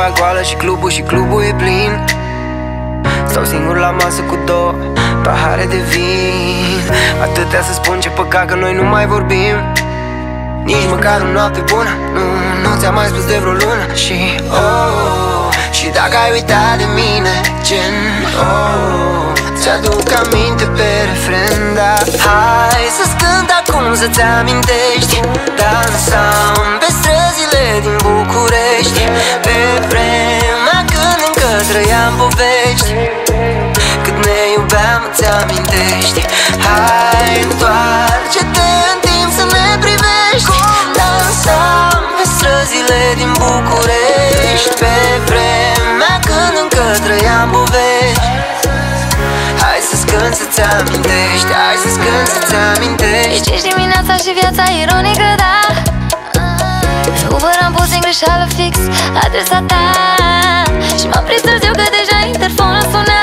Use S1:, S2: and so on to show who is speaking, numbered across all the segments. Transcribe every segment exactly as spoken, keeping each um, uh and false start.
S1: lumea goală și clubul și clubul e plin. Stau singur la masă cu două pahare de vin. Atâtea să spun, ce păcat că noi nu mai vorbim. Nici măcar o noapte bună, nu, nu ți-am mai spus de vreo lună. Și oh, și dacă ai uitat de mine, gen oh, ți-aduc aminte pe refren, da. Hai să-ți cânt acum să-ți amintești. Dansam pe străzile din București, pe vremea când încă trăiam povești. Cât ne iubeam, îți amintești. Hai, întoarce-te în timp să ne privești. Dansam pe străzile din București, pe vremea când încă trăiam povești. Hai să-ți cânt să-ți amintești. Hai să-ți cânt să-ți amintești.
S2: Deci ești dimineața și viața ironică, da. Supăram puțin greșeală fix adresa ta. Și m-am prins târziu că deja interfonul suna.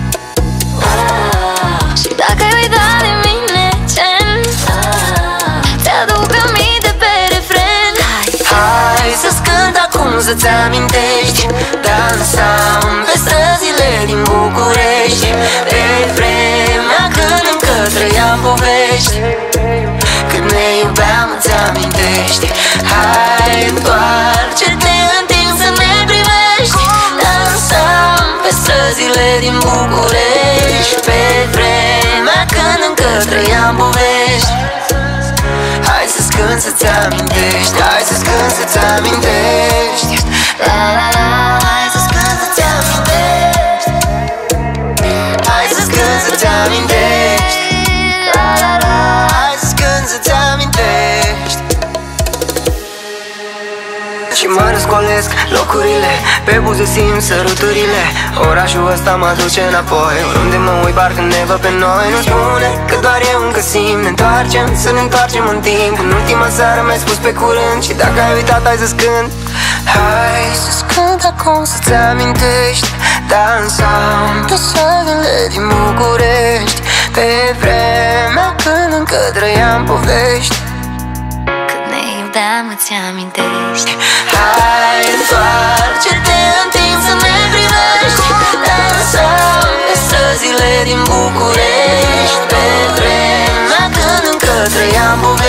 S2: Și dacă ai uitat de mine, gen ți-aduc aminte pe refren.
S1: Hai să-ți cânt acum să-ți amintești. Dansam pe străzile din București, pe vremea când încă trăiam povești. Cât ne iubeam, îți amintești. Hai, întoarce-te în timp să ne privești. Dansam pe străzile din București, pe vremea când încă trăiam povești. Hai să-ți cânt să-ți amintești. Hai să-ți cânt să-ți amintești. La la la, hai să-ți cânt să-ți amintești. Hai să-ți cânt să-ți amintești. La la la, hai să-ți cânt să-ți amintești. Și mă răscolesc locurile, pe buze simt săruturile. Orașul ăsta mă duce înapoi, oriunde mă uit parcă ne văd pe noi. Nu spune că doar eu încă simt. Ne întoarcem, să ne întoarcem în timp. În ultima seară mi-ai spus pe curând. Și dacă ai uitat, hai să-ți cânt. Hai să-ți cânt acum să-ți amintești. Dansam pe străzile din București, pe vremea când încă trăiam povești.
S2: Cât ne iubeam, îți amintești.
S1: Hai, întoarce-te în timp să ne privești. Dansam pe străzile din București, pe vremea când încă trăiam povești.